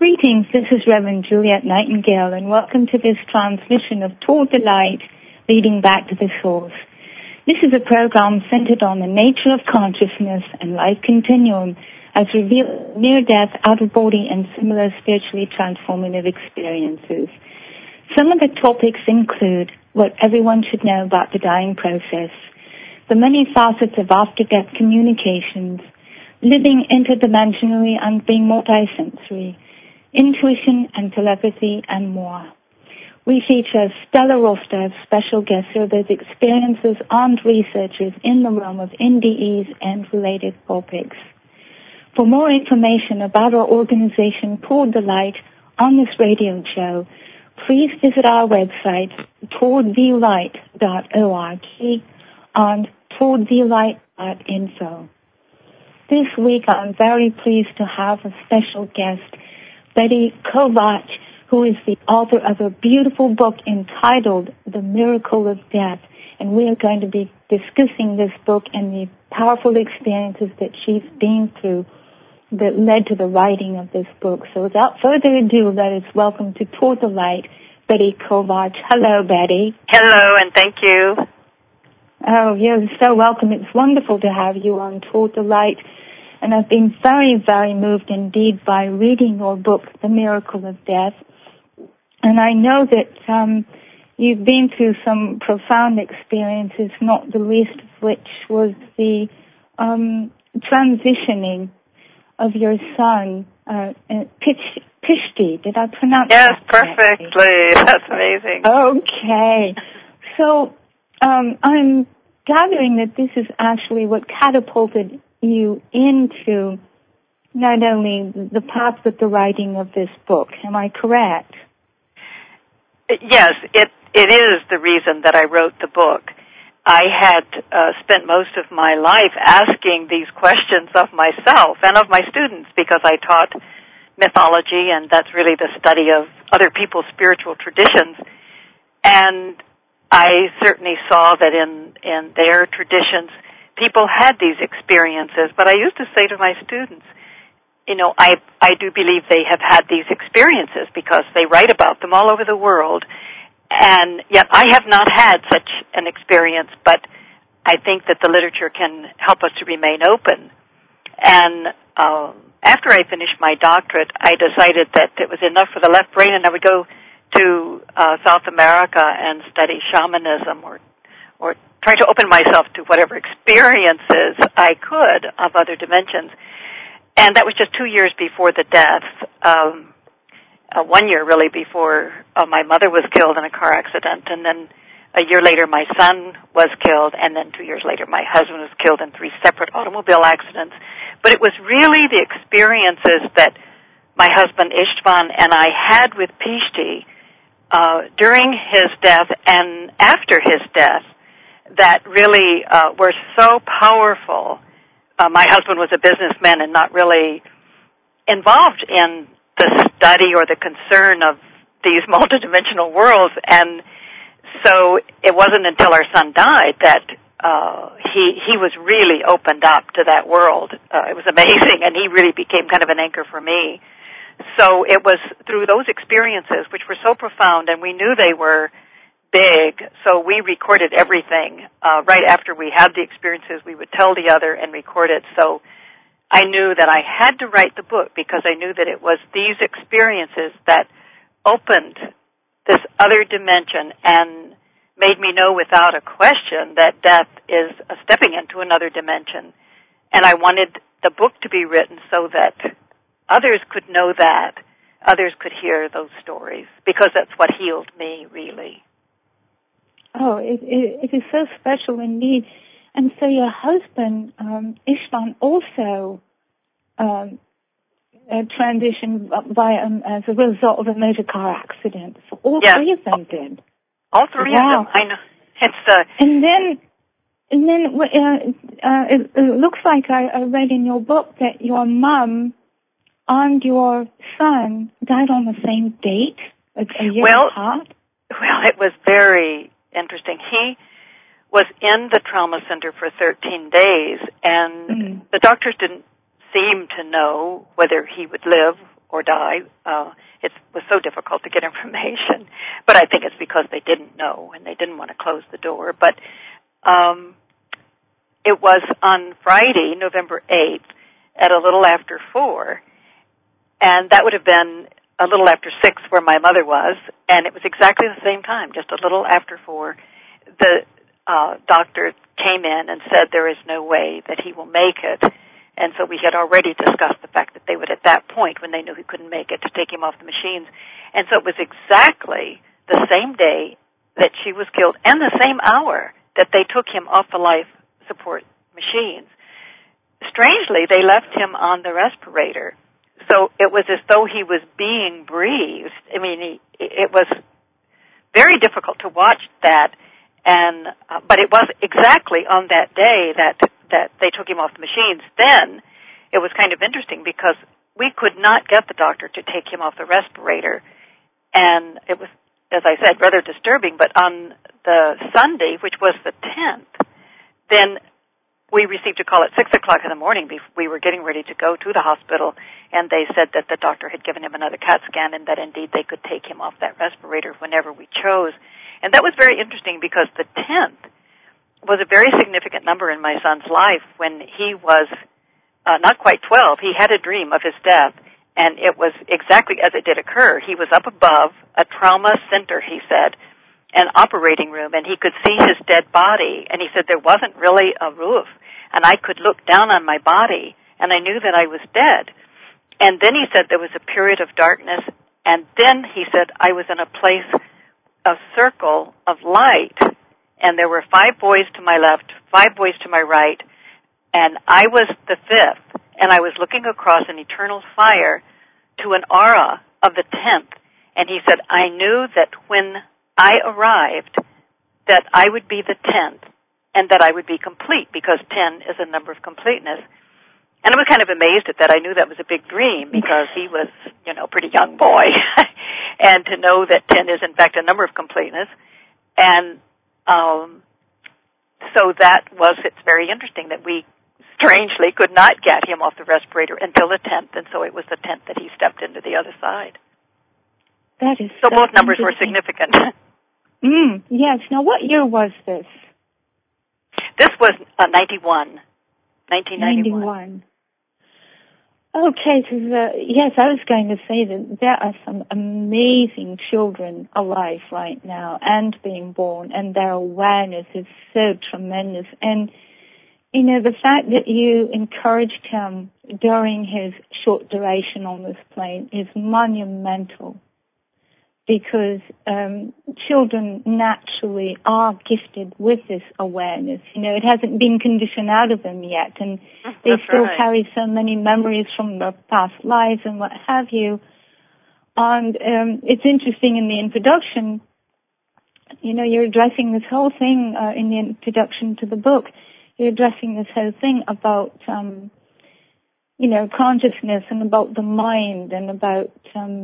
Greetings, this is Reverend Juliet Nightingale, and welcome to this transmission of Toward the Light, Leading Back to the Source. This is a program centered on the nature of consciousness and life continuum as revealed near-death, out-of-body, and similar spiritually transformative experiences. Some of the topics include what everyone should know about the dying process, the many facets of after-death communications, living interdimensionally and being multisensory, intuition and telepathy, and more. We feature a stellar roster of special guest surveys, experiences, and researchers in the realm of NDEs and related topics. For more information about our organization, Toward the Light, on this radio show, please visit our website, towardthelight.org and towardthelight.info. This week, I'm very pleased to have a special guest, Betty Kovach, who is the author of a beautiful book entitled The Miracle of Death. And we are going to be discussing this book and the powerful experiences that she's been through that led to the writing of this book. So without further ado, let us welcome to Toward the Light, Betty Kovach. Hello, Betty. Hello, and thank you. Oh, you're so welcome. It's wonderful to have you on Toward the Light. And I've been very, very moved indeed by reading your book, The Miracle of Death. And I know that you've been through some profound experiences, not the least of which was the transitioning of your son, Pishti. Did I pronounce that correctly? Yes, perfectly. That's amazing. Okay. So I'm gathering that this is actually what catapulted you into not only the path but the writing of this book. Am I correct? Yes, it is the reason that I wrote the book. I had spent most of my life asking these questions of myself and of my students because I taught mythology, and that's really the study of other people's spiritual traditions. And I certainly saw that in their traditions, people had these experiences, but I used to say to my students, you know, I do believe they have had these experiences because they write about them all over the world, and yet I have not had such an experience, but I think that the literature can help us to remain open. And after I finished my doctorate, I decided that it was enough for the left brain, and I would go to South America and study shamanism or try to open myself to whatever experiences I could of other dimensions. And that was just 2 years before the death, 1 year really before my mother was killed in a car accident, and then a year later my son was killed, and then 2 years later my husband was killed in 3 separate automobile accidents. But it was really the experiences that my husband Istvan and I had with Pishti during his death and after his death that really were so powerful. My husband was a businessman and not really involved in the study or the concern of these multidimensional worlds, and so it wasn't until our son died that he was really opened up to that world. It was amazing, and he really became kind of an anchor for me. So it was through those experiences, which were so profound, and we knew they were big, so we recorded everything. Right after we had the experiences, we would tell the other and record it. So I knew that I had to write the book because I knew that it was these experiences that opened this other dimension and made me know without a question that death is a stepping into another dimension. And I wanted the book to be written so that others could know that, others could hear those stories, because that's what healed me, really. Oh, it is so special indeed. And so your husband, Istvan, also transitioned as a result of a motor car accident. So all three of them did. All three of them, I know. And then it looks like I read in your book that your mom and your son died on the same date, a year apart. Well, it was very interesting. He was in the trauma center for 13 days, and the doctors didn't seem to know whether he would live or die. It was so difficult to get information, but I think it's because they didn't know and they didn't want to close the door. But it was on Friday, November 8th, at a little after 4, and that would have been a little after 6 where my mother was, and it was exactly the same time, just a little after 4. The doctor came in and said there is no way that he will make it. And so we had already discussed the fact that they would, at that point, when they knew he couldn't make it, to take him off the machines. And so it was exactly the same day that she was killed and the same hour that they took him off the life support machines. Strangely, they left him on the respirator. So it was as though he was being breathed. I mean, it was very difficult to watch that. And but it was exactly on that day that they took him off the machines. Then it was kind of interesting because we could not get the doctor to take him off the respirator, and it was, as I said, rather disturbing. But on the Sunday, which was the 10th, then we received a call at 6 o'clock in the morning. We were getting ready to go to the hospital, and they said that the doctor had given him another CAT scan and that indeed they could take him off that respirator whenever we chose. And that was very interesting because the 10th was a very significant number in my son's life. When he was not quite 12, he had a dream of his death, and it was exactly as it did occur. He was up above a trauma center, he said, an operating room, and he could see his dead body, and he said there wasn't really a roof, and I could look down on my body, and I knew that I was dead. And then he said there was a period of darkness, and then he said I was in a place, a circle of light, and there were 5 boys to my left, 5 boys to my right, and I was the 5th, and I was looking across an eternal fire to an aura of the 10th, and he said I knew that when I arrived that I would be the 10th and that I would be complete because 10 is a number of completeness. And I was kind of amazed at that. I knew that was a big dream because he was, a pretty young boy. And to know that 10 is, in fact, a number of completeness. And so it's very interesting that we strangely could not get him off the respirator until the 10th. And so it was the 10th that he stepped into the other side. That is so both numbers were significant. Yes. Now, what year was this? This was 1991. Okay, yes, I was going to say that there are some amazing children alive right now and being born, and their awareness is so tremendous. And, the fact that you encouraged him during his short duration on this plane is monumental, because children naturally are gifted with this awareness. It hasn't been conditioned out of them yet, and they still carry so many memories from their past lives and what have you. And it's interesting in the introduction, you're addressing this whole thing in the introduction to the book. You're addressing this whole thing about, consciousness and about the mind and about,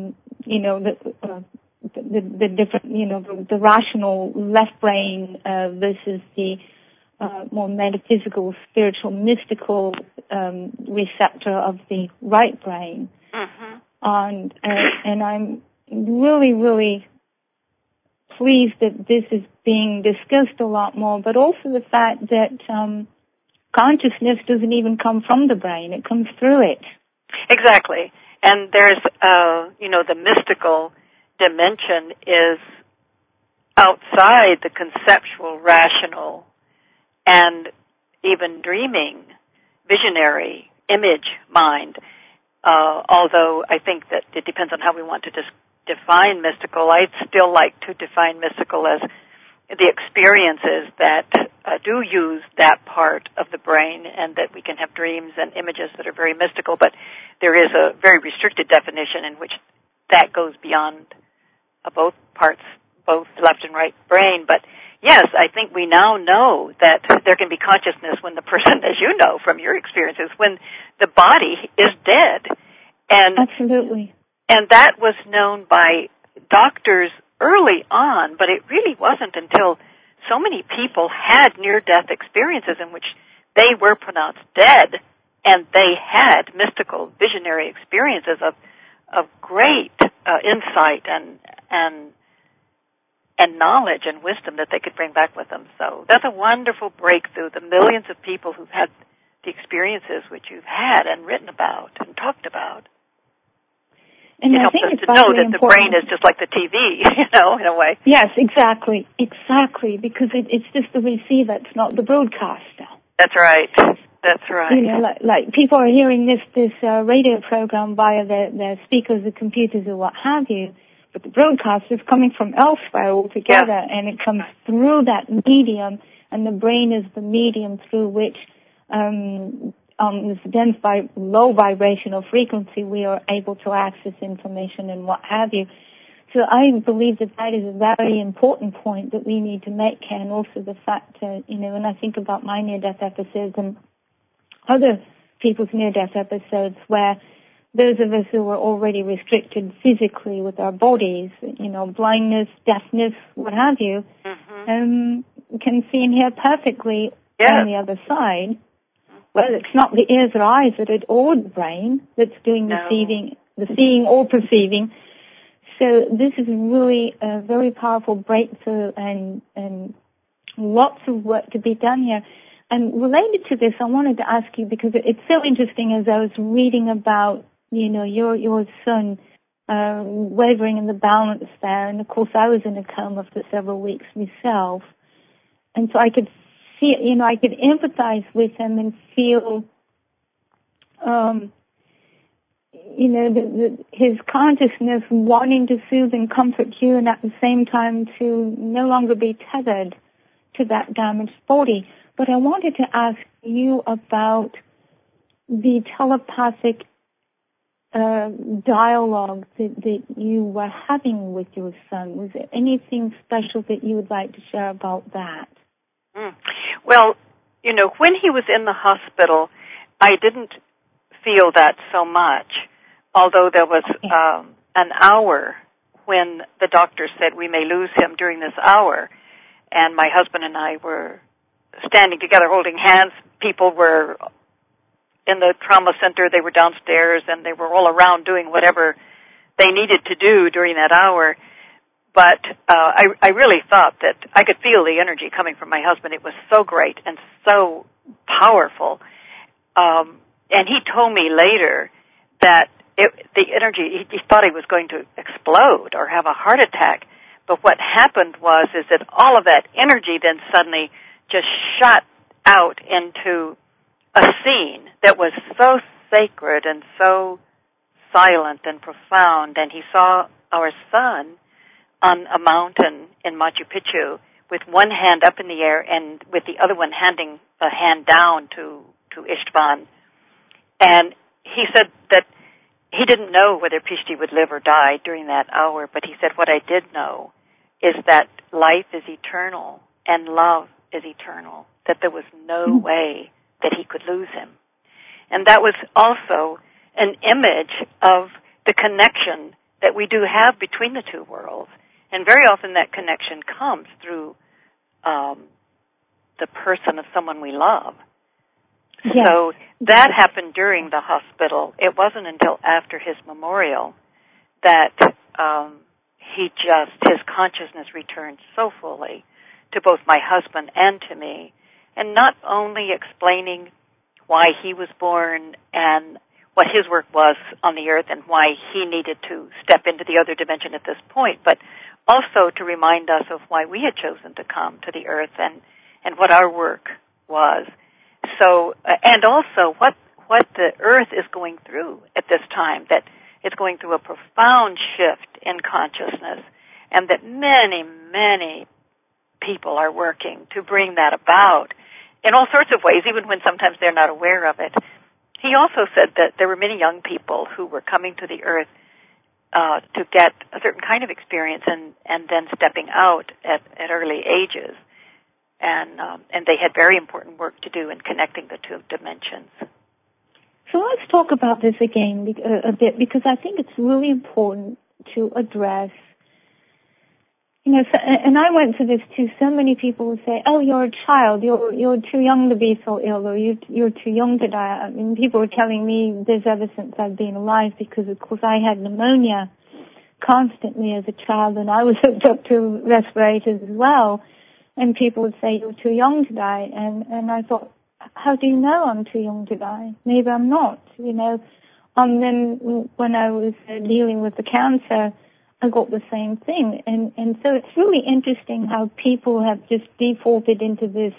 the different, the rational left brain versus the more metaphysical, spiritual, mystical receptor of the right brain. Mm-hmm. And I'm really, really pleased that this is being discussed a lot more, but also the fact that consciousness doesn't even come from the brain. It comes through it. Exactly. And there's, the mystical dimension is outside the conceptual, rational, and even dreaming, visionary image mind. Although I think that it depends on how we want to define mystical. I'd still like to define mystical as the experiences that do use that part of the brain, and that we can have dreams and images that are very mystical, but there is a very restricted definition in which that goes beyond both parts, both left and right brain. But yes, I think we now know that there can be consciousness when the person, as you know from your experiences, when the body is dead. And absolutely. And that was known by doctors early on, but it really wasn't until so many people had near-death experiences in which they were pronounced dead, and they had mystical, visionary experiences great insight and knowledge and wisdom that they could bring back with them. So that's a wonderful breakthrough. The millions of people who've had the experiences which you've had and written about and talked about. And it I helps think us it's to know that important. the brain is just like the TV, in a way. Yes, exactly, because it's just the receiver, it's not the broadcaster. That's right. That's right. Like people are hearing this radio program via their speakers, the computers, or what have you, but the broadcast is coming from elsewhere altogether, and it comes through that medium, and the brain is the medium through which this dense low vibrational frequency we are able to access information and what have you. So I believe that is a very important point that we need to make, and also the fact that, when I think about my near-death episodes and other people's near-death episodes where those of us who were already restricted physically with our bodies, blindness, deafness, what have you, can see and hear perfectly on the other side. Well, it's not the ears or eyes or the brain that's doing the seeing or perceiving. So this is really a very powerful breakthrough and lots of work to be done here. And related to this, I wanted to ask you, because it's so interesting as I was reading about, your son wavering in the balance there. And of course, I was in a coma for several weeks myself. And so I could see, I could empathize with him and feel, his consciousness wanting to soothe and comfort you, and at the same time to no longer be tethered to that damaged body. But I wanted to ask you about the telepathic dialogue that you were having with your son. Was there anything special that you would like to share about that? Well, when he was in the hospital, I didn't feel that so much, although there was an hour when the doctor said we may lose him during this hour, and my husband and I were standing together holding hands. People were in the trauma center, they were downstairs, and they were all around doing whatever they needed to do during that hour. But I really thought that I could feel the energy coming from my husband. It was so great and so powerful. And he told me later that the energy, he thought he was going to explode or have a heart attack. But what happened is that all of that energy then suddenly just shot out into a scene that was so sacred and so silent and profound. And he saw our son on a mountain in Machu Picchu with one hand up in the air and with the other one handing a hand down to Istvan. And he said that he didn't know whether Pishti would live or die during that hour, but he said, what I did know is that life is eternal and love is eternal, that there was no way that he could lose him. And that was also an image of the connection that we do have between the two worlds. And very often that connection comes through the person of someone we love. Yes. So that happened during the hospital. It wasn't until after his memorial that his consciousness returned so fully to both my husband and to me, and not only explaining why he was born and what his work was on the earth and why he needed to step into the other dimension at this point, but also to remind us of why we had chosen to come to the earth and what our work was. So, and also what the earth is going through at this time, that it's going through a profound shift in consciousness, and that many, many people are working to bring that about in all sorts of ways, even when sometimes they're not aware of it. He also said that there were many young people who were coming to the earth to get a certain kind of experience and then stepping out at early ages. And they had very important work to do in connecting the two dimensions. So let's talk about this again a bit, because I think it's really important to address, and I went through this too. So many people would say, "Oh, you're a child. You're too young to be so ill, or you're too young to die." I mean, people were telling me this ever since I've been alive, because of course I had pneumonia constantly as a child, and I was hooked up to respirators as well. And people would say, "You're too young to die," and I thought, how do you know I'm too young to die? Maybe I'm not, Then when I was dealing with the cancer, I got the same thing. And so it's really interesting how people have just defaulted into this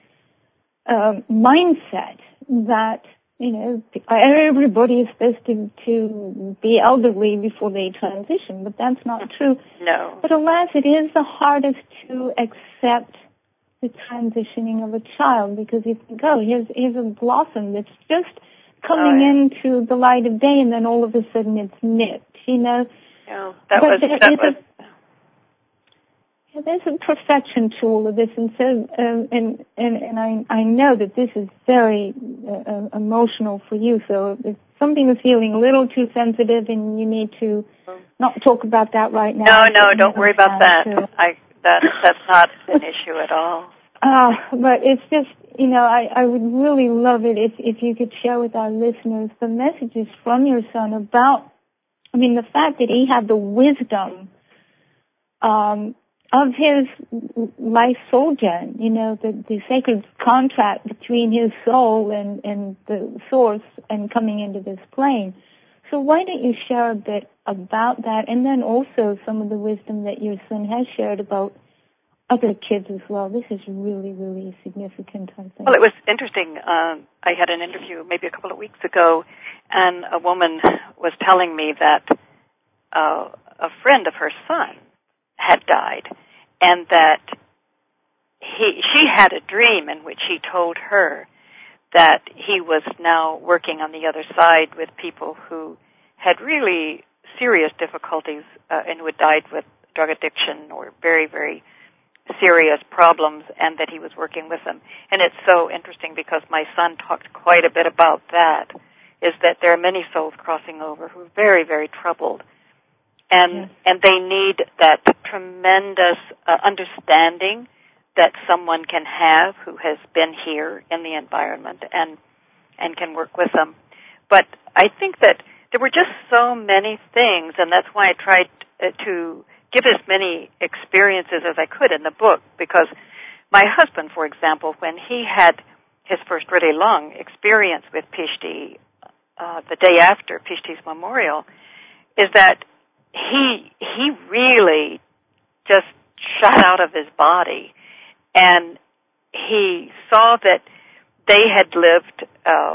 mindset that, everybody is supposed to be elderly before they transition, but that's not true. No. But alas, it is the hardest to accept the transitioning of a child, because you think, oh, here's a blossom that's just coming into the light of day, and then all of a sudden it's nipped, There's a perfection to all of this, and so and I know that this is very emotional for you. So if something is feeling a little too sensitive, and you need to not talk about that right now. No, don't worry about that. That's not an issue at all. But it's just, I would really love it if you could share with our listeners the messages from your son about, the fact that he had the wisdom of his life soul gen, the sacred contract between his soul and the source and coming into this plane. So why don't you share a bit about that, and then also some of the wisdom that your son has shared about other kids as well. This is really, really significant, I think. Well, it was interesting. I had an interview maybe a couple of weeks ago, and a woman was telling me that a friend of her son had died, and that she had a dream in which he told her that he was now working on the other side with people who had really serious difficulties and who had died with drug addiction or very, very serious problems, and that he was working with them. And it's so interesting because my son talked quite a bit about that, is that there are many souls crossing over who are very, very troubled. And they need that tremendous understanding that someone can have who has been here in the environment and can work with them. But I think that there were just so many things, and that's why I tried to give as many experiences as I could in the book, because my husband, for example, when he had his first really long experience with Pishti, the day after Pishti's memorial, is that he really just shot out of his body, and he saw that they had lived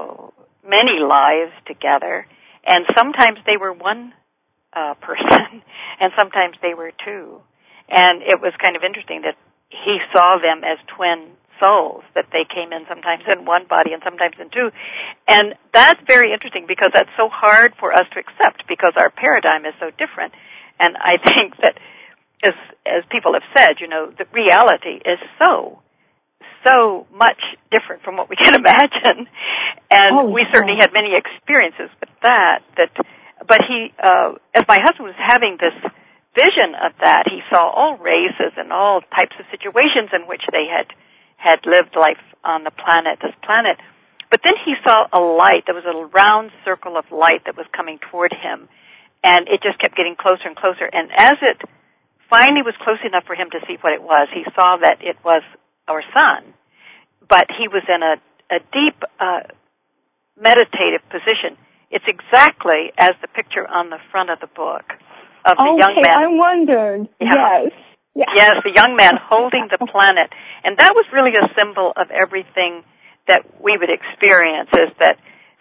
many lives together, and sometimes they were one person, and sometimes they were two. And it was kind of interesting that he saw them as twin souls, that they came in sometimes in one body and sometimes in two. And that's very interesting because that's so hard for us to accept because our paradigm is so different. And I think that, as people have said, the reality is so much different from what we can imagine. And we certainly had many experiences with that. But he, as my husband was having this vision of that, he saw all races and all types of situations in which they had lived life on this planet. But then he saw a light. There was a round circle of light that was coming toward him, and it just kept getting closer and closer. And as it finally was close enough for him to see what it was, he saw that it was our son. But he was in a deep meditative position. It's exactly as the picture on the front of the book of the young man. I wondered. Yeah. Yes. Yes, the young man holding the planet. And that was really a symbol of everything that we would experience, is that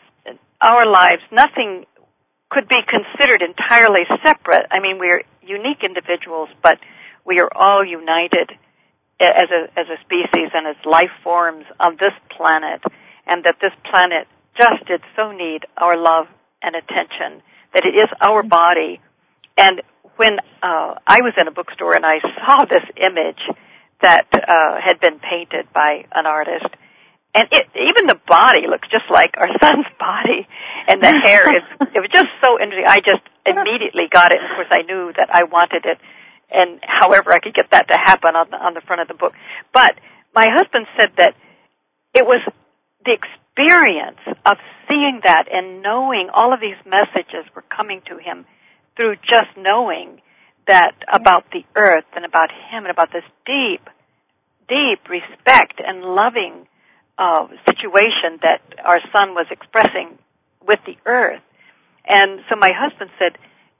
our lives, nothing could be considered entirely separate. I mean, we're unique individuals, but we are all united as a species and as life forms on this planet, and that this planet just did so need our love and attention, that it is our body. And when I was in a bookstore and I saw this image that had been painted by an artist, and even the body looks just like our son's body, and the hair, it was just so interesting. I just immediately got it, and of course I knew that I wanted it and however I could get that to happen on the front of the book. But my husband said that it was the experience of seeing that and knowing all of these messages were coming to him through just knowing that about the earth and about him and about this deep, deep respect and loving situation that our son was expressing with the earth. And so my husband said,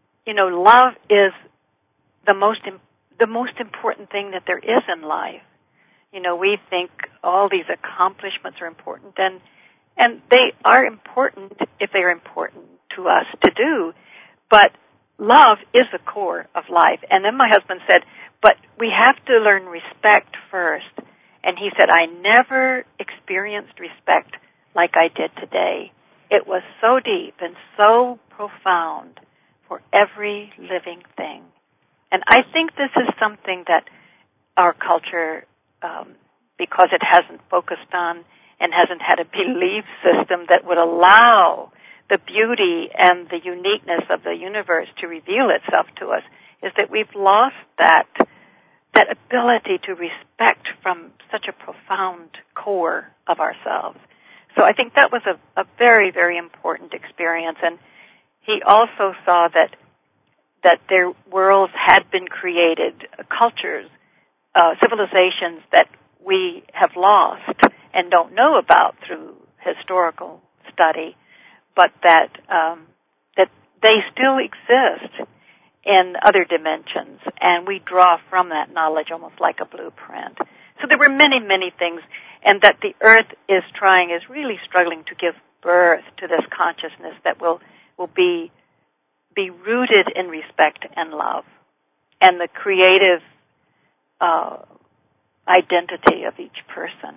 love is the most important thing that there is in life. We think all these accomplishments are important, and they are important if they are important to us to do, but love is the core of life. And then my husband said, but we have to learn respect first. And he said, I never experienced respect like I did today. It was so deep and so profound for every living thing. And I think this is something that our culture, because it hasn't focused on and hasn't had a belief system that would allow the beauty and the uniqueness of the universe to reveal itself to us, is that we've lost that ability to respect from such a profound core of ourselves. So I think that was a very, very important experience. And he also saw that their worlds had been created, cultures, civilizations that we have lost and don't know about through historical study, but that they still exist in other dimensions, and we draw from that knowledge almost like a blueprint. So there were many, many things, and that the earth is really struggling to give birth to this consciousness that will be rooted in respect and love and the creative identity of each person.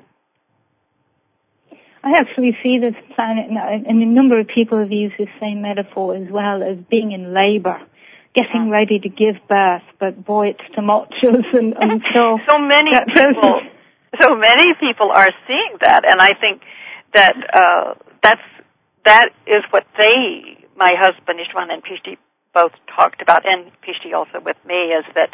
I actually see this planet, and a number of people have used this same metaphor as well, as being in labor, getting ready to give birth, but boy, it's tumultuous until so many people are seeing that, and I think that that is what my husband Istvan and Pishti both talked about, and Pishti also with me, is that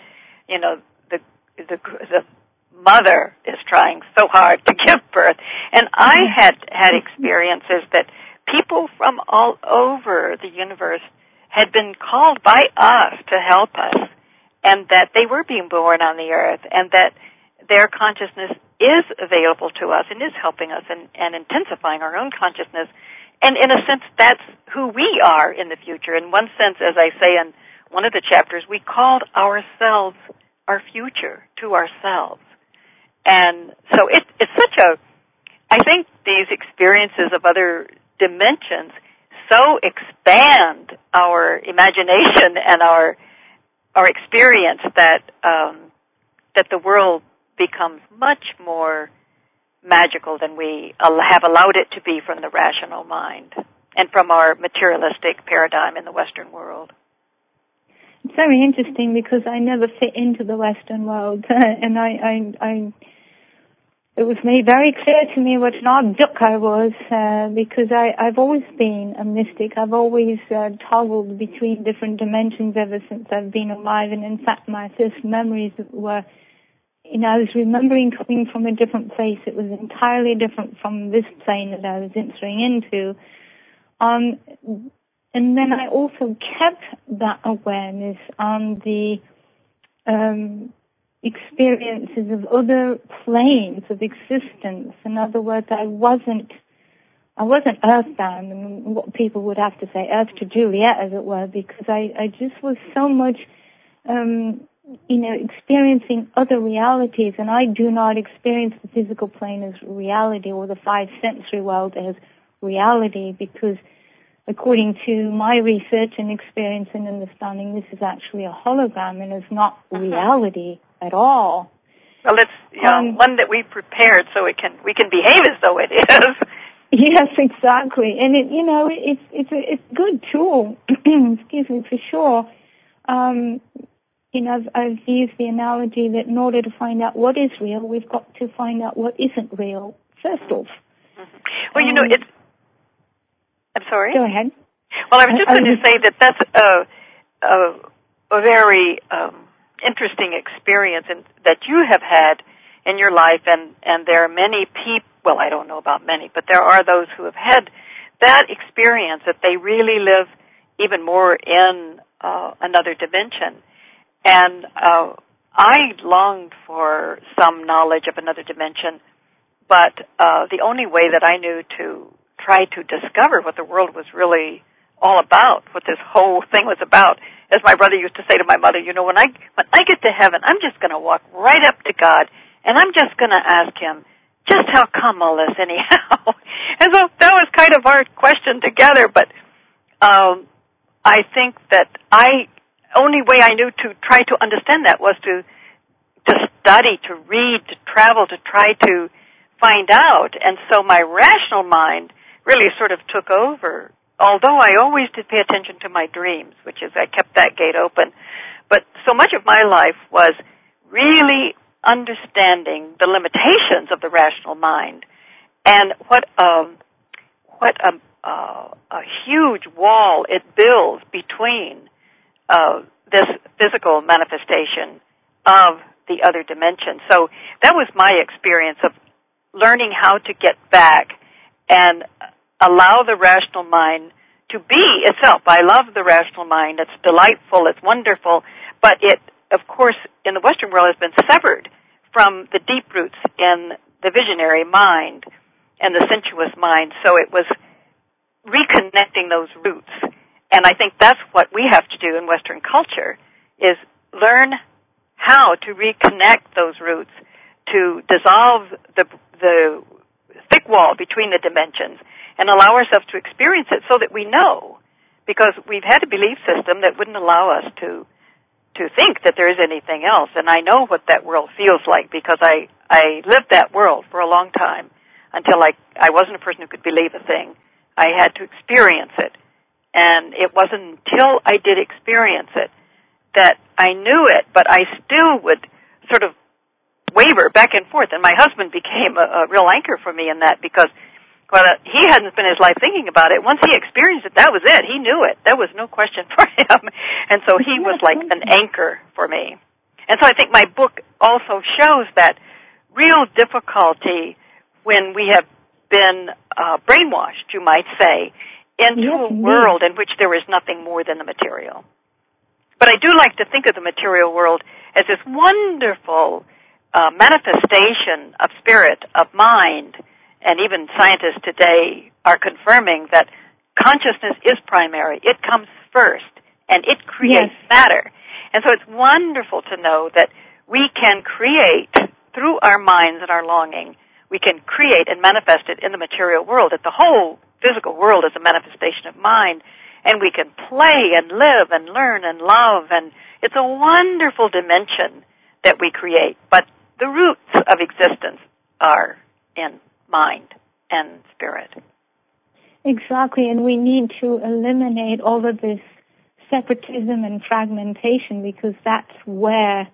the mother is trying so hard to give birth, and I had experiences that people from all over the universe had been called by us to help us, and that they were being born on the earth, and that their consciousness is available to us and is helping us and intensifying our own consciousness. And in a sense, that's who we are in the future. In one sense, as I say in one of the chapters, we called ourselves our future to ourselves. And so it's I think these experiences of other dimensions so expand our imagination and our experience that the world becomes much more magical than we have allowed it to be from the rational mind and from our materialistic paradigm in the Western world. It's very interesting because I never fit into the Western world, and it was made very clear to me what an odd duck I was, because I've always been a mystic. I've always toggled between different dimensions ever since I've been alive, and in fact my first memories were, I was remembering coming from a different place. It was entirely different from this plane that I was entering into. And then I also kept that awareness on the experiences of other planes of existence. In other words, I wasn't earthbound, and what people would have to say, Earth to Juliet, as it were, because I just was so much, experiencing other realities, and I do not experience the physical plane as reality or the five sensory world as reality, because according to my research and experience and understanding, this is actually a hologram and is not reality at all. Well, it's one that we prepared so we can behave as though it is. Yes, exactly, and it's a good tool. Excuse me, for sure. I've used the analogy that in order to find out what is real, we've got to find out what isn't real first off. Well, I'm sorry? Go ahead. Well, I was just going to say that's a very interesting experience that you have had in your life, and there are many people, well, I don't know about many, but there are those who have had that experience, that they really live even more in another dimension. And I longed for some knowledge of another dimension, but the only way that I knew to try to discover what the world was really all about, what this whole thing was about, as my brother used to say to my mother, you know, when I get to heaven, I'm just going to walk right up to God, and I'm just going to ask him, just how come all this anyhow? And so that was kind of our question together, but I think that only way I knew to try to understand that was to study, to read, to travel, to try to find out. And so my rational mind really sort of took over, although I always did pay attention to my dreams, which is I kept that gate open. But so much of my life was really understanding the limitations of the rational mind and what a huge wall it builds between this physical manifestation of the other dimension. So that was my experience of learning how to get back and allow the rational mind to be itself. I love the rational mind. It's delightful. It's wonderful. But it, of course, in the Western world has been severed from the deep roots in the visionary mind and the sensuous mind. So it was reconnecting those roots. And I think that's what we have to do in Western culture, is learn how to reconnect those roots, to dissolve the thick wall between the dimensions and allow ourselves to experience it so that we know, because we've had a belief system that wouldn't allow us to think that there is anything else. And I know what that world feels like, because I lived that world for a long time until I wasn't a person who could believe a thing. I had to experience it. And it wasn't until I did experience it that I knew it, but I still would sort of waver back and forth. And my husband became a real anchor for me in that, because he hadn't spent his life thinking about it. Once he experienced it, that was it. He knew it. There was no question for him. And so he was like an anchor for me. And so I think my book also shows that real difficulty when we have been brainwashed, you might say, into a world in which there is nothing more than the material. But I do like to think of the material world as this wonderful manifestation of spirit, of mind, and even scientists today are confirming that consciousness is primary. It comes first, and it creates matter. And so it's wonderful to know that we can create, through our minds and our longing, we can create and manifest it in the material world, that the whole physical world is a manifestation of mind, and we can play and live and learn and love, and it's a wonderful dimension that we create. But the roots of existence are in mind and spirit. Exactly, and we need to eliminate all of this separatism and fragmentation, because that's where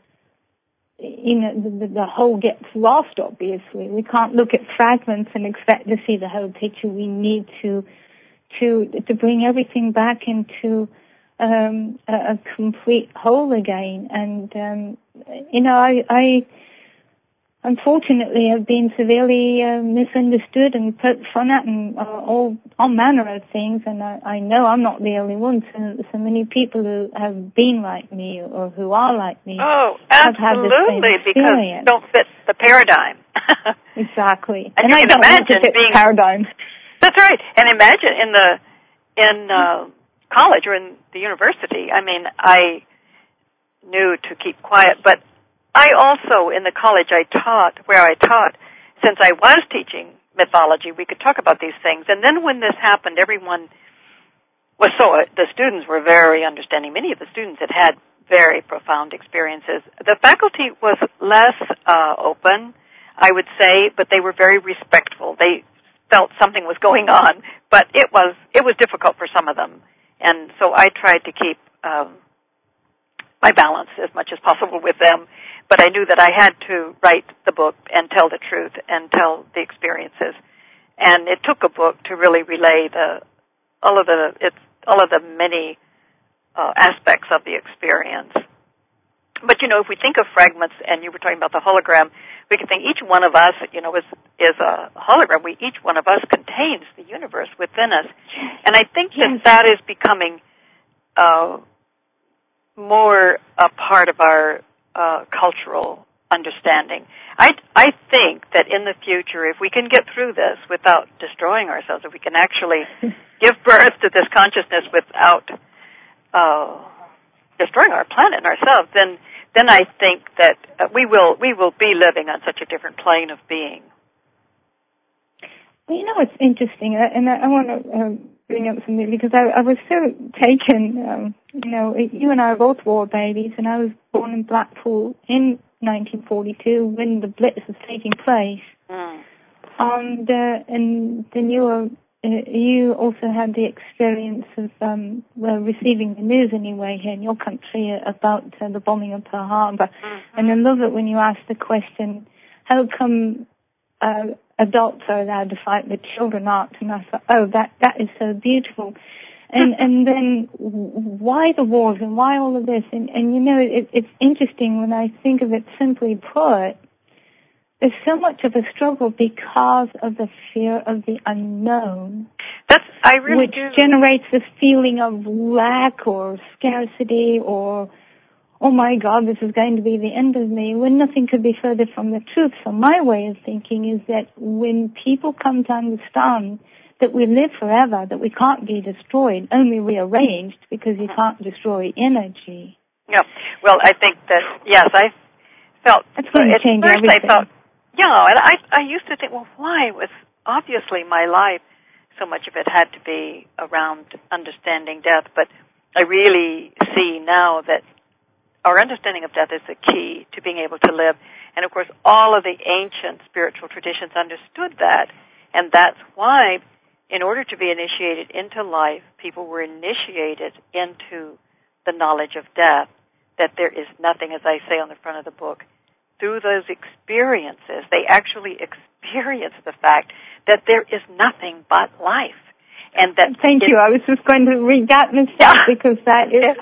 the whole gets lost, obviously. We can't look at fragments and expect to see the whole picture. We need to bring everything back into a complete whole again. And I unfortunately have been severely misunderstood and poked fun at, and all manner of things. And I know I'm not the only one. So many people who have been like me or who are like me have had the same experience. Because you don't fit the paradigm. Exactly. And I don't imagine being paradigm. That's right. And imagine in college or in the university. I mean, I knew to keep quiet, but I also, in the college where I taught, since I was teaching mythology, we could talk about these things. And then when this happened, everyone was the students were very understanding. Many of the students had very profound experiences. The faculty was less open, I would say, but they were very respectful. They felt something was going on, but it was difficult for some of them. And so I tried to keep my balance as much as possible with them. But I knew that I had to write the book and tell the truth and tell the experiences. And it took a book to really relay all of the many aspects of the experience. But, if we think of fragments, and you were talking about the hologram, we can think each one of us, is a hologram. Each one of us contains the universe within us. And I think that is becoming more a part of our cultural understanding. I think that in the future, if we can get through this without destroying ourselves, if we can actually give birth to this consciousness without destroying our planet and ourselves, then I think that we will be living on such a different plane of being. Well, it's interesting, and I want to bring up something, because I was so taken, you and I are both war babies, and I was born in Blackpool in 1942 when the Blitz was taking place. And then you also had the experience of receiving the news anyway here in your country about the bombing of Pearl Harbor. And I love it when you ask the question, how come adults are allowed to fight but children aren't? And I thought, that is so beautiful. And then why the wars and why all of this? And it's interesting when I think of it simply put. There's so much of a struggle because of the fear of the unknown, which generates this feeling of lack or scarcity or, oh my God, this is going to be the end of me, when nothing could be further from the truth. So my way of thinking is that when people come to understand that we live forever, that we can't be destroyed, only rearranged, because you can't destroy energy. Yeah, well, I think that, yes, I felt, that's going to change everything. I thought, and I used to think, well, why was obviously my life, so much of it had to be around understanding death, but I really see now that our understanding of death is the key to being able to live. And, of course, all of the ancient spiritual traditions understood that, and that's why, in order to be initiated into life, people were initiated into the knowledge of death, that there is nothing, as I say on the front of the book. Through those experiences, they actually experience the fact that there is nothing but life. And that Thank you. I was just going to read that myself, because that is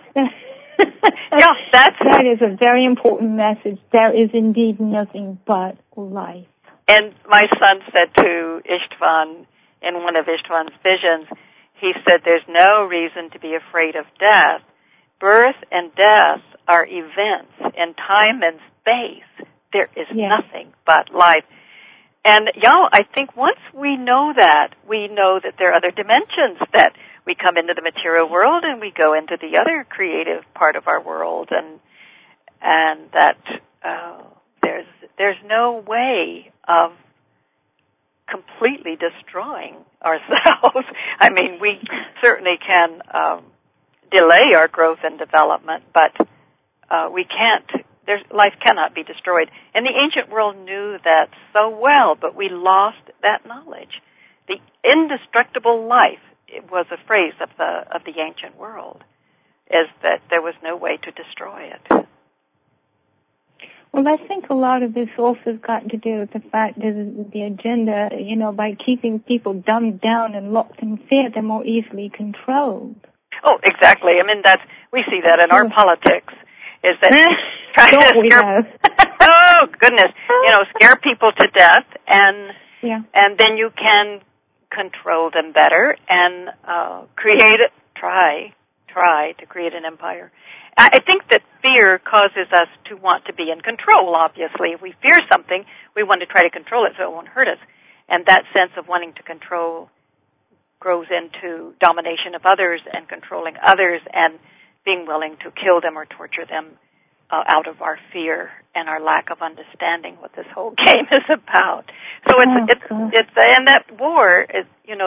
that is a very important message. There is indeed nothing but life. And my son said to Istvan, in one of Istvan's visions, he said, there's no reason to be afraid of death. Birth and death are events in time and space. There is nothing but life. And, I think once we know that there are other dimensions, that we come into the material world and we go into the other creative part of our world, and that there's no way of completely destroying ourselves. I mean, we certainly can delay our growth and development, but we can't. Life cannot be destroyed. And the ancient world knew that so well, but we lost that knowledge. The indestructible life, it was a phrase of the ancient world, is that there was no way to destroy it. Well, I think a lot of this also has got to do with the fact that the agenda, by keeping people dumbed down and locked in fear, they're more easily controlled. Oh, exactly. I mean, we see that in our politics, is that trying to scare, oh goodness, scare people to death, and then you can control them better and try to create an empire. I think that fear causes us to want to be in control, obviously. If we fear something, we want to try to control it so it won't hurt us. And that sense of wanting to control grows into domination of others and controlling others and being willing to kill them or torture them out of our fear and our lack of understanding what this whole game is about. So it's and that war is,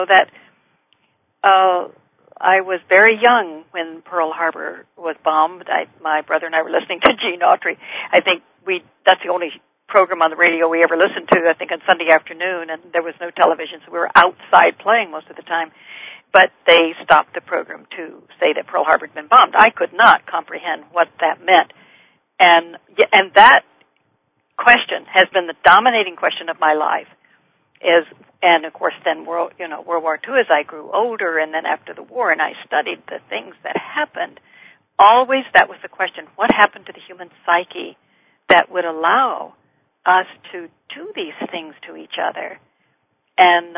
I was very young when Pearl Harbor was bombed. My brother and I were listening to Gene Autry. I think that's the only program on the radio we ever listened to, I think, on Sunday afternoon, and there was no television, so we were outside playing most of the time. But they stopped the program to say that Pearl Harbor had been bombed. I could not comprehend what that meant. And that question has been the dominating question of my life. And of course then World War II, as I grew older, and then after the war, and I studied the things that happened always, that was the question, what happened to the human psyche that would allow us to do these things to each other? And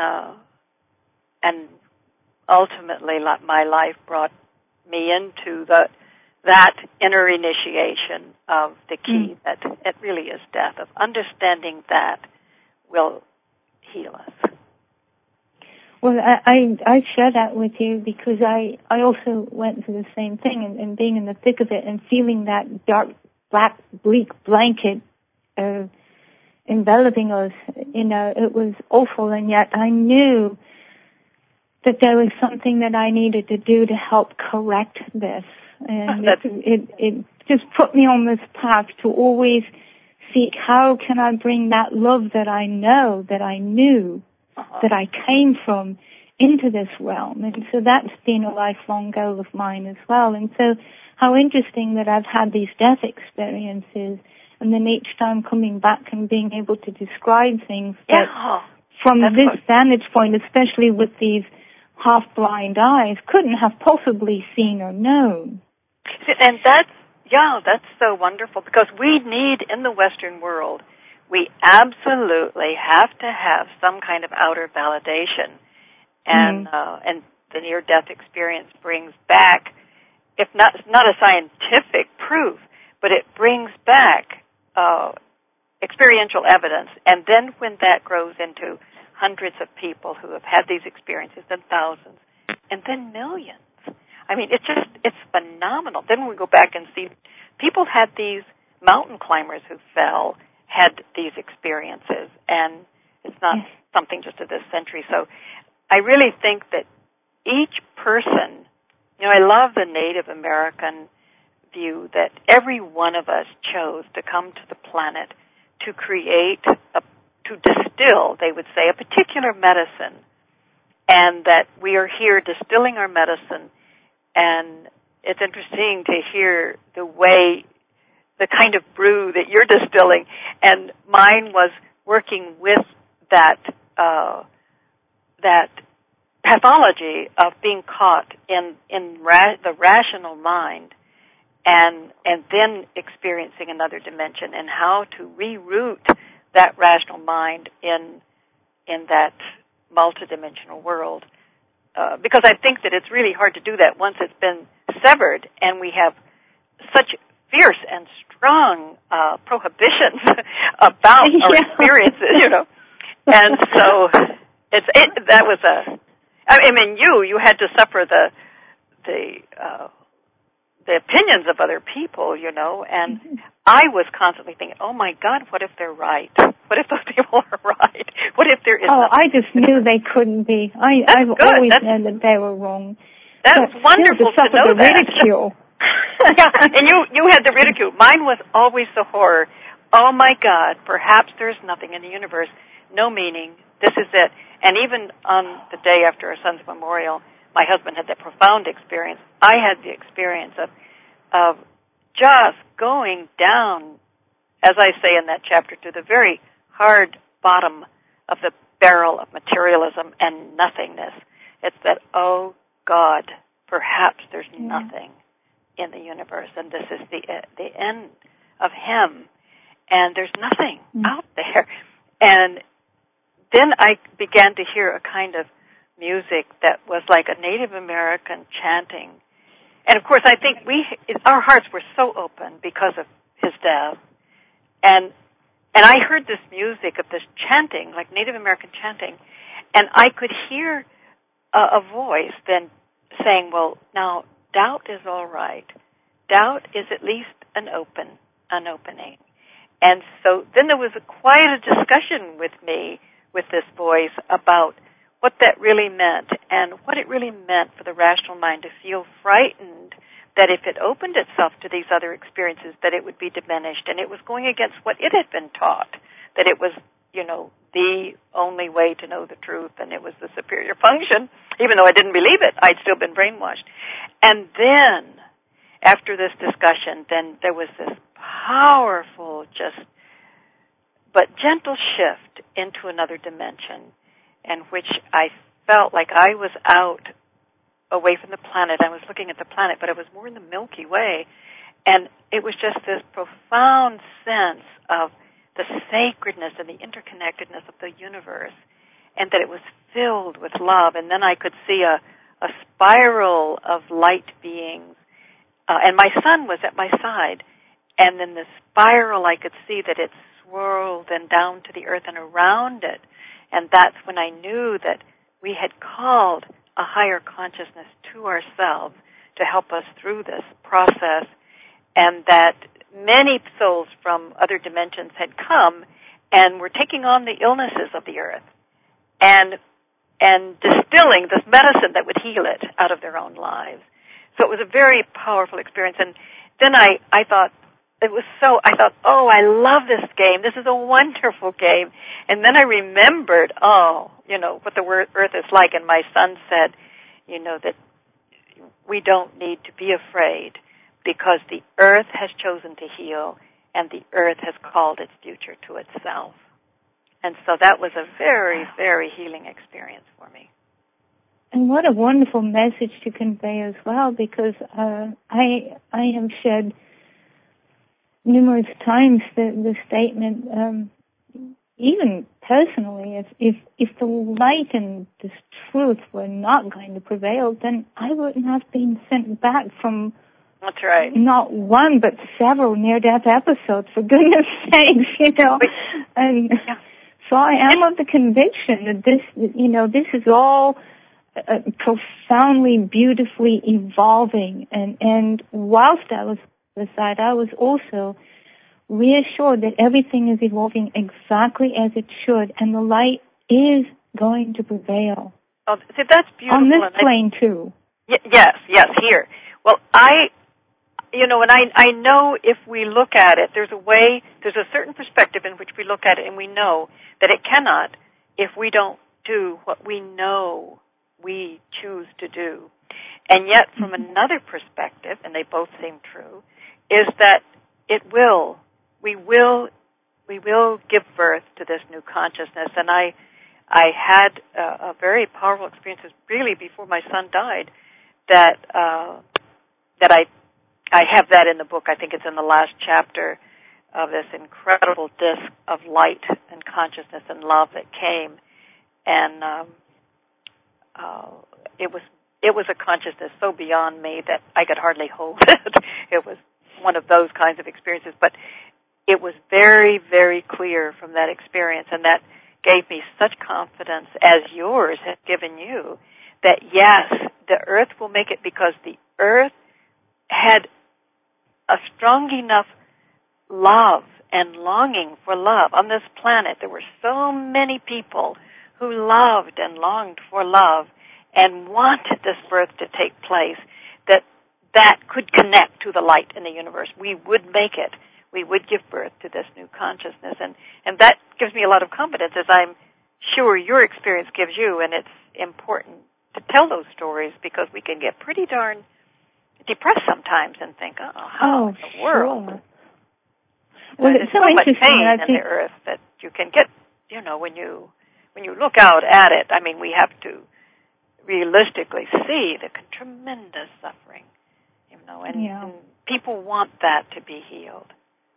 ultimately, my life brought me into that inner initiation of the key, that it really is death, of understanding that will heal us. Well, I share that with you because I also went through the same thing and being in the thick of it and feeling that dark, black, bleak blanket enveloping us. It was awful, and yet I knew that there was something that I needed to do to help correct this. And it just put me on this path to always seek how can I bring that love that I know, that I knew, that I came from into this realm. And so that's been a lifelong goal of mine as well. And so how interesting that I've had these death experiences and then each time coming back and being able to describe things that from this vantage point, especially with these half-blind eyes, couldn't have possibly seen or known. And that's so wonderful because we need, in the Western world, we absolutely have to have some kind of outer validation. And the near-death experience brings back, if not a scientific proof, but it brings back experiential evidence. And then when that grows into hundreds of people who have had these experiences, then thousands, and then millions. I mean, it's phenomenal. Then when we go back and see, people had these mountain climbers who fell, had these experiences, and it's not something just of this century. So I really think that each person, I love the Native American view that every one of us chose to come to the planet to create, to distill, they would say, a particular medicine, and that we are here distilling our medicine. And it's interesting to hear the kind of brew that you're distilling, and mine was working with that pathology of being caught in the rational mind, and then experiencing another dimension, and how to reroute that rational mind in that multidimensional world. Because I think that it's really hard to do that once it's been severed, and we have such fierce and strong prohibitions about our experiences, And so you had to suffer the opinions of other people, and I was constantly thinking, oh my God, what if they're right? What if those people are right? What if there is I just knew they couldn't be. I've always known that they were wrong. That's wonderful to know the ridicule. Yeah, and you had the ridicule. Mine was always the horror. Oh my God, perhaps there's nothing in the universe, no meaning, this is it. And even on the day after our son's memorial, my husband had that profound experience. I had the experience of just going down, as I say in that chapter, to the very hard bottom of the barrel of materialism and nothingness. It's that, oh God, perhaps there's nothing in the universe, and this is the end of Him, and there's nothing out there. And then I began to hear a kind of music that was like a Native American chanting. And of course, I think our hearts were so open because of his death. And I heard this music of this chanting, like Native American chanting, and I could hear a voice then saying, well, now, doubt is all right. Doubt is at least an opening. And so then there was quite a discussion with me, with this voice, about what that really meant and what it really meant for the rational mind to feel frightened that if it opened itself to these other experiences, that it would be diminished. And it was going against what it had been taught, that it was, the only way to know the truth, and it was the superior function. Even though I didn't believe it, I'd still been brainwashed. And then, after this discussion, then there was this powerful, but gentle shift into another dimension, in which I felt like I was out away from the planet. I was looking at the planet, but I was more in the Milky Way. And it was just this profound sense of the sacredness and the interconnectedness of the universe, and that it was filled with love. And then I could see a spiral of light beings, and my son was at my side. And then the spiral, I could see that it swirled and down to the earth and around it. And that's when I knew that we had called a higher consciousness to ourselves to help us through this process, and that many souls from other dimensions had come and were taking on the illnesses of the earth and distilling this medicine that would heal it out of their own lives. So it was a very powerful experience. And then I thought, oh, I love this game. This is a wonderful game. And then I remembered, what the earth is like. And my son said, that we don't need to be afraid because the earth has chosen to heal and the earth has called its future to itself. And so that was a very, very healing experience for me. And what a wonderful message to convey as well, because I have shared numerous times the statement, even personally, if the light and this truth were not going to prevail, then I wouldn't have been sent back from That's right. not one but several near-death episodes, for goodness sakes, And so I am of the conviction that this is all profoundly, beautifully evolving. And whilst I was beside, I was also reassured that everything is evolving exactly as it should, and the light is going to prevail. Oh, see, that's beautiful. On this plane, too. Yes, here. Well, and I know if we look at it, there's a certain perspective in which we look at it, and we know that it cannot if we don't do what we know we choose to do. And yet, from another perspective, and they both seem true, is that we will give birth to this new consciousness. And I had a very powerful experience, really before my son died, that I have that in the book. I think it's in the last chapter of this incredible disc of light and consciousness and love that came, and it was a consciousness so beyond me that I could hardly hold it. It was one of those kinds of experiences, but it was very, very clear from that experience, and that gave me such confidence, as yours has given you, that yes, the earth will make it, because the earth had a strong enough love and longing for love. On this planet, there were so many people who loved and longed for love and wanted this birth to take place, that could connect to the light in the universe. We would make it. We would give birth to this new consciousness. And that gives me a lot of confidence, as I'm sure your experience gives you, and it's important to tell those stories, because we can get pretty darn depressed sometimes and think, how in the world? Sure. Well, it's so much pain in the earth that you can get, when you look out at it. I mean, we have to realistically see the tremendous suffering, and people want that to be healed.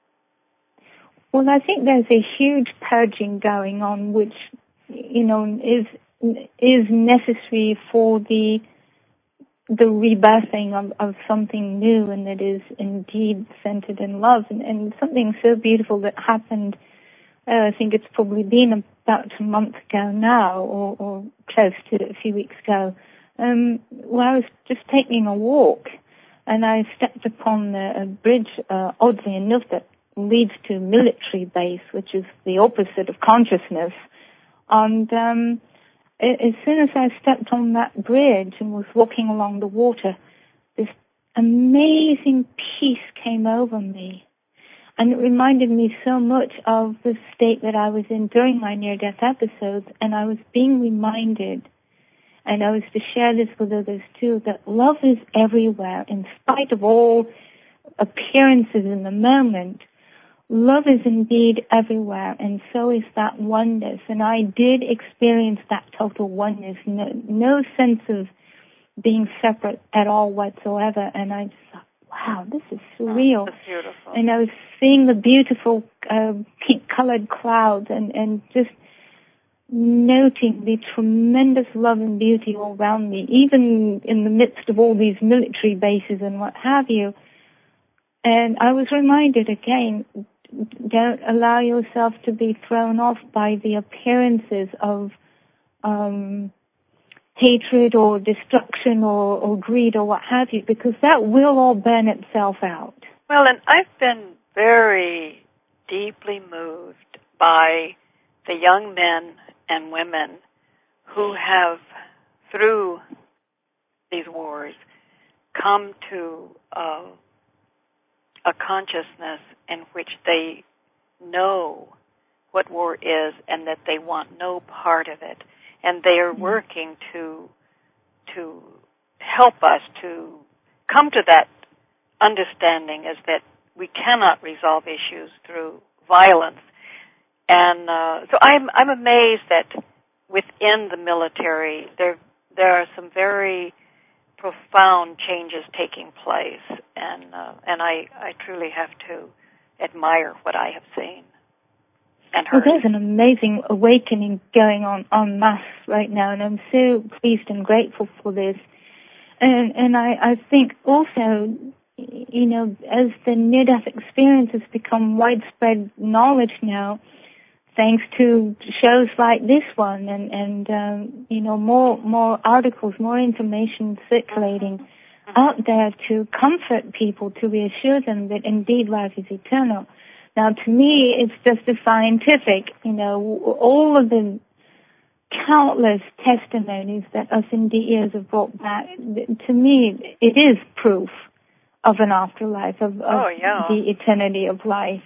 Well, I think there's a huge purging going on, which, is necessary for the rebirthing of something new, and that is indeed centered in love. And something so beautiful that happened, I think it's probably been about a month ago now, or close to it, a few weeks ago, where I was just taking a walk, and I stepped upon a bridge, oddly enough, that leads to a military base, which is the opposite of consciousness. And as soon as I stepped on that bridge and was walking along the water, this amazing peace came over me. And it reminded me so much of the state that I was in during my near-death episodes, and I was being reminded, and I was to share this with others too, that love is everywhere. In spite of all appearances in the moment, love is indeed everywhere, and so is that oneness. And I did experience that total oneness, no sense of being separate at all whatsoever. And I just thought, wow, this is surreal. That's beautiful. And I was seeing the beautiful pink-colored clouds and just noting the tremendous love and beauty all around me, even in the midst of all these military bases and what have you. And I was reminded again, don't allow yourself to be thrown off by the appearances of hatred or destruction or greed or what have you, because that will all burn itself out. Well, and I've been very deeply moved by the young men and women who have, through these wars, come to a consciousness in which they know what war is and that they want no part of it. And they are working to help us to come to that understanding, is that we cannot resolve issues through violence. And so I'm amazed that within the military there are some very profound changes taking place, and I truly have to admire what I have seen and heard. Well, there's an amazing awakening going on en masse right now, and I'm so pleased and grateful for this. And I think also, you know, as the near-death experience has become widespread knowledge now, thanks to shows like this one and you know, more articles, more information circulating out there to comfort people, to reassure them that indeed life is eternal. Now, to me, it's just a scientific, you know, all of the countless testimonies that us NDEers have brought back, to me, it is proof of an afterlife, of the eternity of life.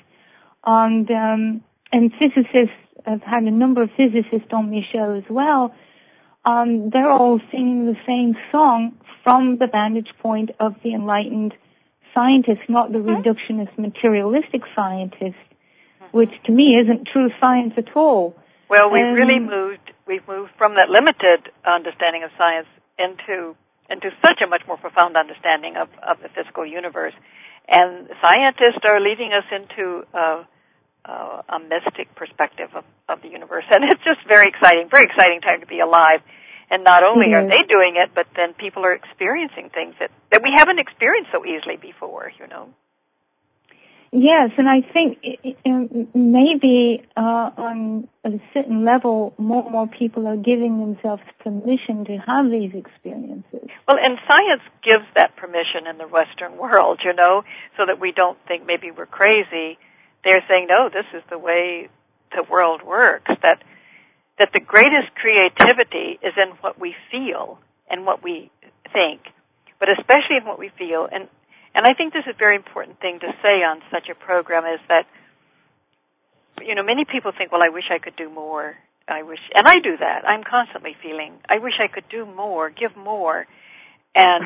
And physicists, I've had a number of physicists on my show as well. They're all singing the same song from the vantage point of the enlightened scientist, not the reductionist, materialistic scientist, which to me isn't true science at all. Well, we've moved from that limited understanding of science into such a much more profound understanding of the physical universe. And scientists are leading us into a mystic perspective of the universe. And it's just very exciting time to be alive. And not only are they doing it, but then people are experiencing things that we haven't experienced so easily before, you know. Yes, and I think maybe on a certain level, more and more people are giving themselves permission to have these experiences. Well, and science gives that permission in the Western world, you know, so that we don't think maybe we're crazy. They're saying, no, this is the way the world works, that the greatest creativity is in what we feel and what we think, but especially in what we feel. And I think this is a very important thing to say on such a program, is that, you know, many people think, well, I wish I could do more. And I do that. I'm constantly feeling, I wish I could do more, give more. And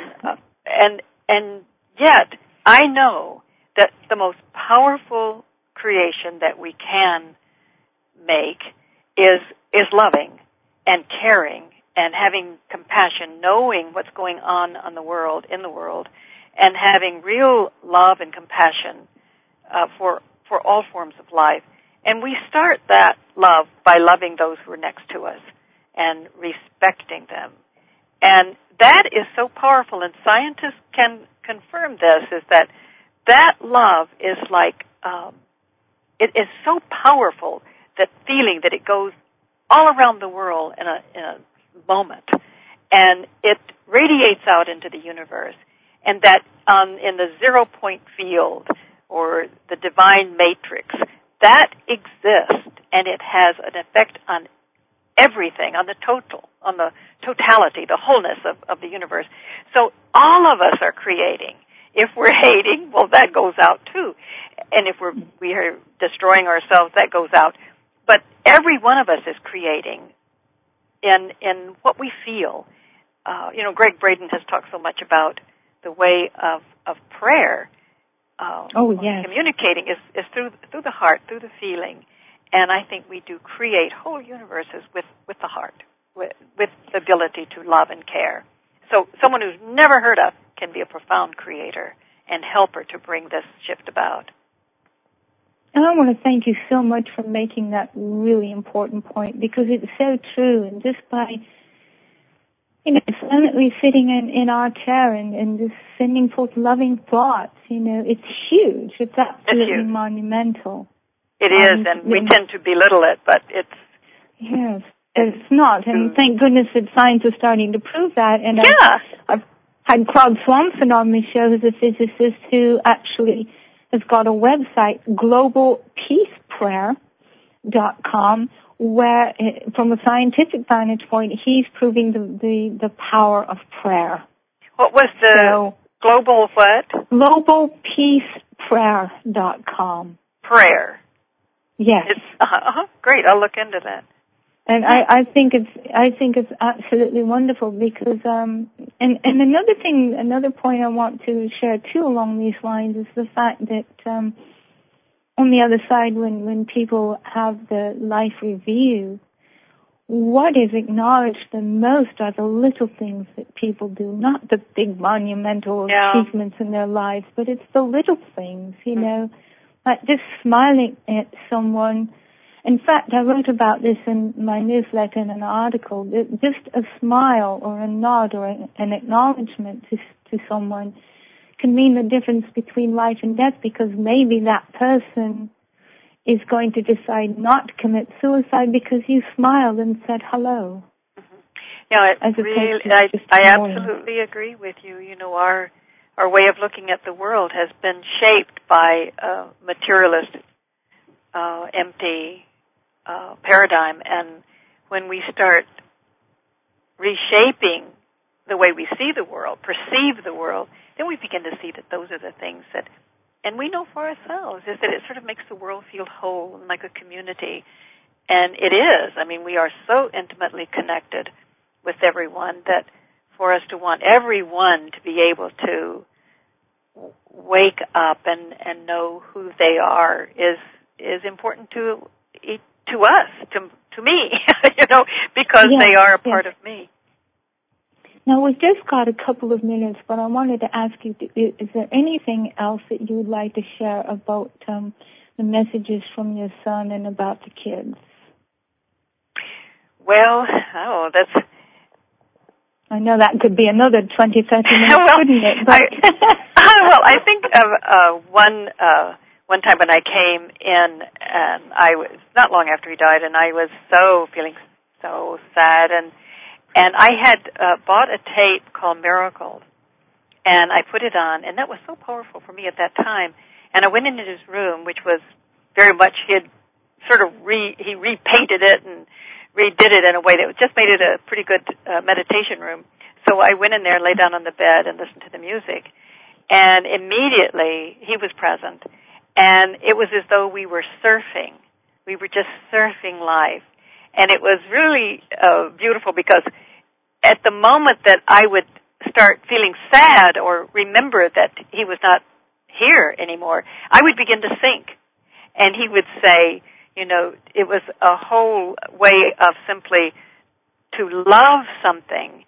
yet, I know that the most powerful creation that we can make is loving and caring and having compassion, knowing what's going on in the world, and having real love and compassion for all forms of life. And we start that love by loving those who are next to us and respecting them. And that is so powerful, and scientists can confirm this, is that love is like, it is so powerful, that feeling that it goes all around the world in a moment. And it radiates out into the universe. And that in the zero-point field, or the divine matrix, that exists, and it has an effect on everything, on the totality, the wholeness of the universe. So all of us are creating. If we're hating, well, that goes out too. And if we are destroying ourselves, that goes out. But every one of us is creating in what we feel. You know, Greg Braden has talked so much about the way of prayer. Communicating is through the heart, through the feeling. And I think we do create whole universes with the heart, with the ability to love and care. So someone who's never heard of can be a profound creator and helper to bring this shift about. And I want to thank you so much for making that really important point, because it's so true. And just by, silently sitting in our chair and just sending forth loving thoughts, it's huge. It's absolutely monumental. It is, and we tend to belittle it, but it's... Yes, it's not. And thank goodness that science is starting to prove that. And I've had Claude Swanson on my show, who's a physicist who actually has got a website, globalpeaceprayer.com, where, from a scientific vantage point, he's proving the power of prayer. What was the global what? Globalpeaceprayer.com. Prayer. Yes. Great. I'll look into that. And I think it's absolutely wonderful because and another point I want to share too along these lines is the fact that on the other side, when people have the life review, what is acknowledged the most are the little things that people do, not the big monumental achievements in their lives, but it's the little things, like just smiling at someone. In fact, I wrote about this in my newsletter in an article. Just a smile or a nod or an acknowledgement to someone can mean the difference between life and death, because maybe that person is going to decide not to commit suicide because you smiled and said hello. Mm-hmm. I absolutely agree with you. Our way of looking at the world has been shaped by a materialist, empty paradigm, and when we start reshaping the way we see the world, perceive the world, then we begin to see that those are the things that, and we know for ourselves, is that it sort of makes the world feel whole and like a community. And it is. I mean, we are so intimately connected with everyone that for us to want everyone to be able to wake up and know who they are is important to us, to me, because they are a part of me. Now, we've just got a couple of minutes, but I wanted to ask you, is there anything else that you would like to share about the messages from your son and about the kids? Well, that's... I know that could be another 20, 30 minutes, couldn't it? But I think of one time when I came in, and I was not long after he died, and I was feeling so sad, and I had bought a tape called Miracles, and I put it on, and that was so powerful for me at that time. And I went into his room, which was very much, he had sort of he repainted it and redid it in a way that just made it a pretty good meditation room. So I went in there and lay down on the bed and listened to the music, and immediately he was present. And it was as though we were surfing. We were just surfing life. And it was really beautiful, because at the moment that I would start feeling sad or remember that he was not here anymore, I would begin to sink. And he would say, it was a whole way of simply to love something,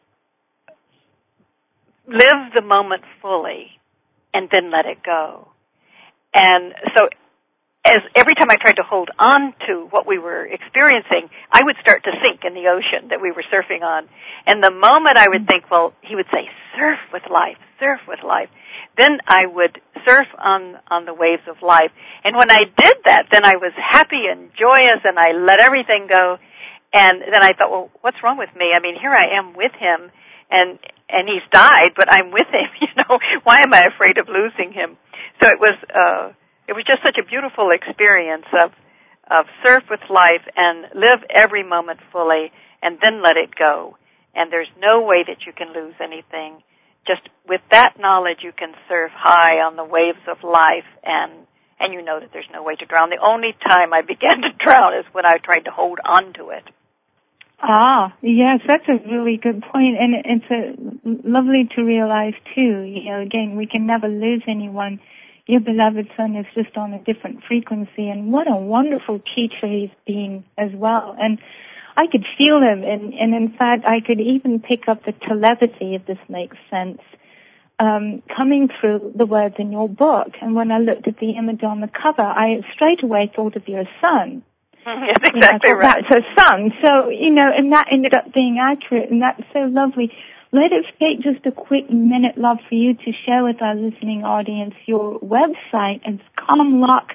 live the moment fully, and then let it go. And so every time I tried to hold on to what we were experiencing, I would start to sink in the ocean that we were surfing on. And the moment I would think, he would say, surf with life, then I would surf on the waves of life. And when I did that, then I was happy and joyous, and I let everything go. And then I thought, what's wrong with me? I mean, here I am with him, and he's died, but I'm with him, Why am I afraid of losing him? So it was just such a beautiful experience of surf with life and live every moment fully and then let it go. And there's no way that you can lose anything. Just with that knowledge, you can surf high on the waves of life, and you know that there's no way to drown. The only time I began to drown is when I tried to hold on to it. Ah, yes, that's a really good point, and it's lovely to realize too. Again, we can never lose anyone. Your beloved son is just on a different frequency, and what a wonderful teacher he's been as well. And I could feel him, and in fact, I could even pick up the telepathy, if this makes sense, coming through the words in your book. And when I looked at the image on the cover, I straight away thought of your son. Yes, exactly right. That's her son. So, and that ended up being accurate, and that's so lovely. Let us take just a quick minute, love, for you to share with our listening audience your website. It's Kamlak,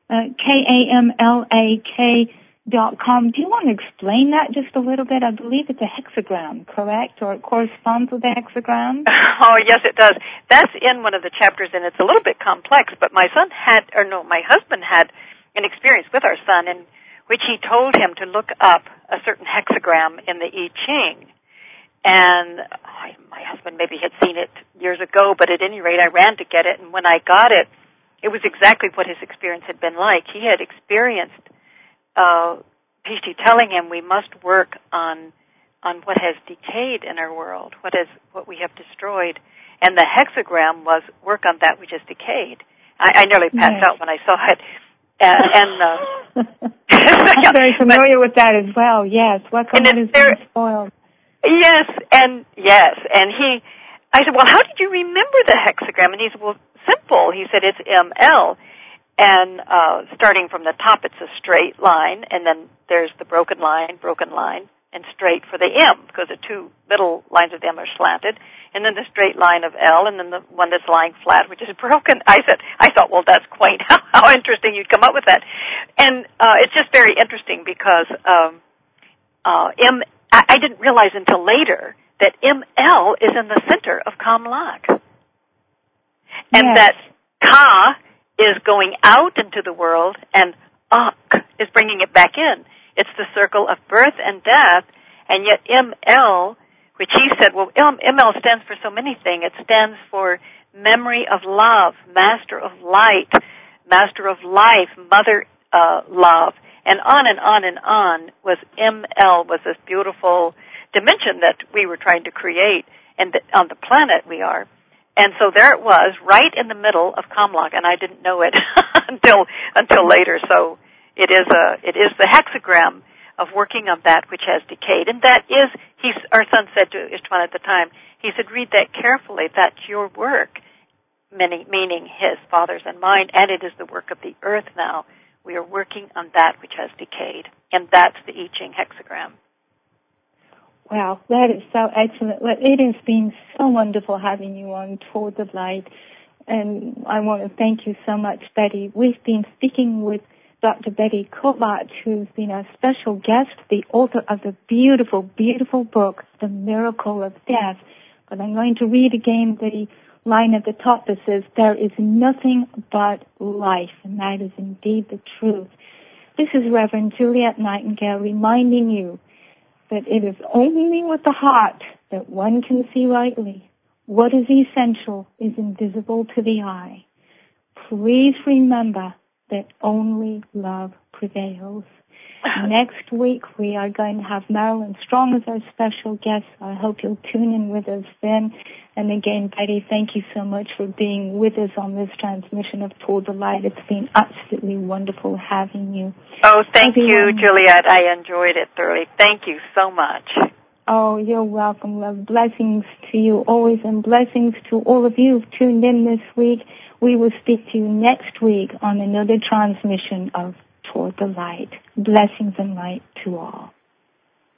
KAMLAK.com. Do you want to explain that just a little bit? I believe it's a hexagram, correct? Or it corresponds with a hexagram? Oh, yes, it does. That's in one of the chapters, and it's a little bit complex, but my husband had an experience with our son in which he told him to look up a certain hexagram in the I Ching. And my husband maybe had seen it years ago, but at any rate, I ran to get it, and when I got it, it was exactly what his experience had been like. He had experienced Pishti telling him we must work on what has decayed in our world, what we have destroyed, and the hexagram was work on that which has decayed. I nearly passed out when I saw it. I'm very familiar with that as well. Yes, what has been spoiled. Yes, and I said, well, how did you remember the hexagram? And he said, well, simple. He said, it's ML, and starting from the top, it's a straight line, and then there's the broken line, and straight for the M, because the two middle lines of M are slanted, and then the straight line of L, and then the one that's lying flat, which is broken. I thought, well, that's quaint. How interesting you'd come up with that. And it's just very interesting because I didn't realize until later that ML is in the center of Kamlak. And that Ka is going out into the world, and Ak is bringing it back in. It's the circle of birth and death, and yet ML, which he said, well, ML stands for so many things. It stands for memory of love, master of light, master of life, mother love, and on and on and on was ML, was this beautiful dimension that we were trying to create, and on the planet we are. And so there it was, right in the middle of Kamlak, and I didn't know it until later. So it is the hexagram of working on that which has decayed, and that is, our son said to Istvan at the time, he said, read that carefully. That's your work, meaning his, father's, and mine, and it is the work of the earth now. We are working on that which has decayed, and that's the I Ching hexagram. Wow, that is so excellent. It has been so wonderful having you on Toward the Light, and I want to thank you so much, Betty. We've been speaking with Dr. Betty Kovat, who's been a special guest, the author of the beautiful, beautiful book, The Miracle of Death. But I'm going to read again the line at the top that says, there is nothing but life, and that is indeed the truth. This is Reverend Juliet Nightingale reminding you that it is only with the heart that one can see rightly. What is essential is invisible to the eye. Please remember that only love prevails. Next week, we are going to have Marilyn Strong as our special guest. I hope you'll tune in with us then. And again, Betty, thank you so much for being with us on this transmission of Toward the Light. It's been absolutely wonderful having you. Oh, thank you, Juliet. I enjoyed it thoroughly. Thank you so much. Oh, you're welcome, love. Blessings to you always, and blessings to all of you who've tuned in this week. We will speak to you next week on another transmission of Toward the Light. Blessings and light to all.